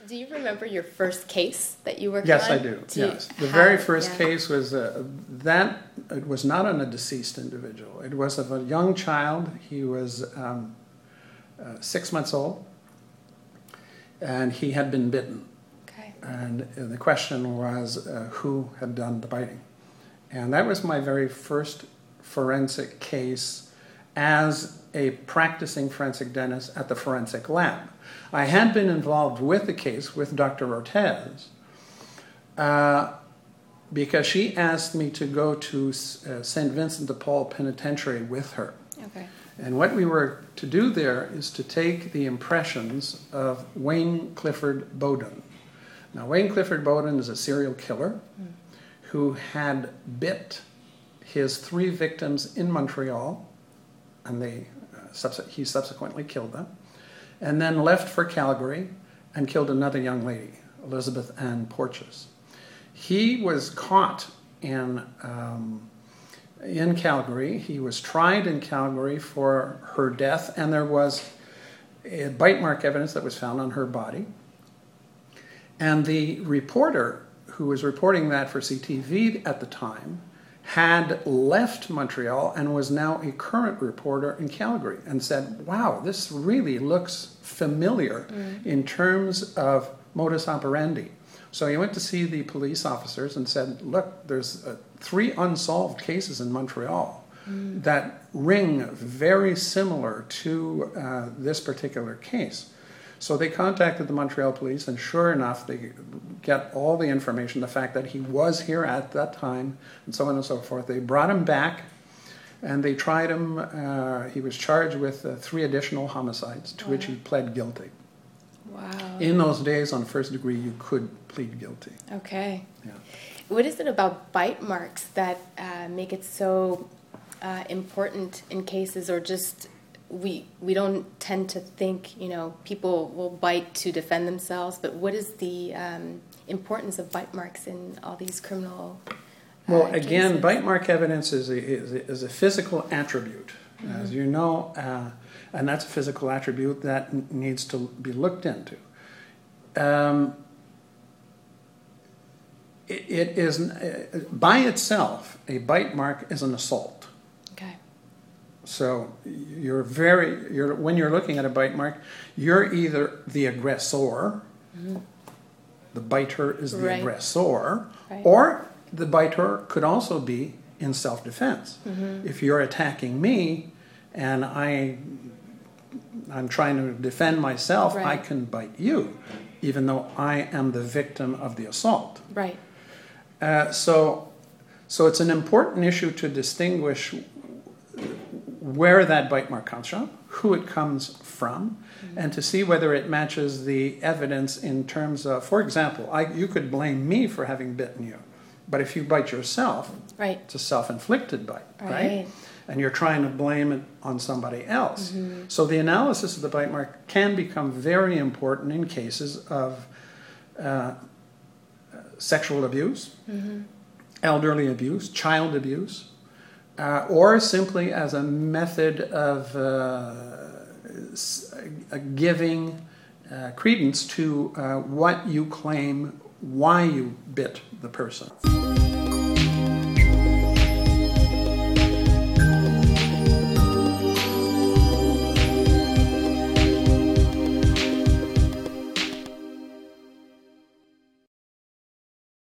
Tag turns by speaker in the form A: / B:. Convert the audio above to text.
A: Do you remember your first case that you worked
B: Yes,
A: on?
B: I do. Yes. The very first case was it was not on a deceased individual. It was of a young child. He was 6 months old, and he had been bitten.
A: Okay.
B: And the question was who had done the biting. And that was my very first forensic case as a practicing forensic dentist at the forensic lab. I had been involved with the case with Dr. Ortiz because she asked me to go to St. Vincent de Paul Penitentiary with her.
A: Okay.
B: And what we were to do there is to take the impressions of Wayne Clifford Bowden. Now, Wayne Clifford Bowden is a serial killer who had bit his 3 victims in Montreal, and he subsequently killed them, and then left for Calgary and killed another young lady, Elizabeth Ann Porteous. He was caught in Calgary. He was tried in Calgary for her death, and there was bite mark evidence that was found on her body. And the reporter who was reporting that for CTV at the time had left Montreal and was now a current reporter in Calgary and said, wow, this really looks familiar in terms of modus operandi. So he went to see the police officers and said, look, there's 3 unsolved cases in Montreal that ring very similar to this particular case. So they contacted the Montreal police, and sure enough, they get all the information, the fact that he was here at that time, and so on and so forth. They brought him back, and they tried him. He was charged with 3 additional homicides, to which he pled guilty.
A: Wow.
B: In those days, on first degree, you could plead guilty.
A: Okay.
B: Yeah.
A: What is it about bite marks that make it so important in cases, or just we don't tend to think, people will bite to defend themselves, but what is the importance of bite marks in all these criminal
B: Well, again,
A: cases?
B: bite mark evidence is a physical attribute, as you know, and that's a physical attribute that needs to be looked into. It is, by itself, a bite mark is an assault.
A: Okay.
B: So when you're looking at a bite mark, you're either the aggressor, the biter is the aggressor, or the biter could also be in self-defense. If you're attacking me and I'm trying to defend myself, I can bite you, even though I am the victim of the assault.
A: Right.
B: So it's an important issue to distinguish where that bite mark comes from, who it comes from, and to see whether it matches the evidence in terms of, for example, you could blame me for having bitten you, but if you bite yourself, it's a self-inflicted bite, right? And you're trying to blame it on somebody else. So the analysis of the bite mark can become very important in cases of sexual abuse, elderly abuse, child abuse, or simply as a method of giving credence to what you claim, why you bit the person.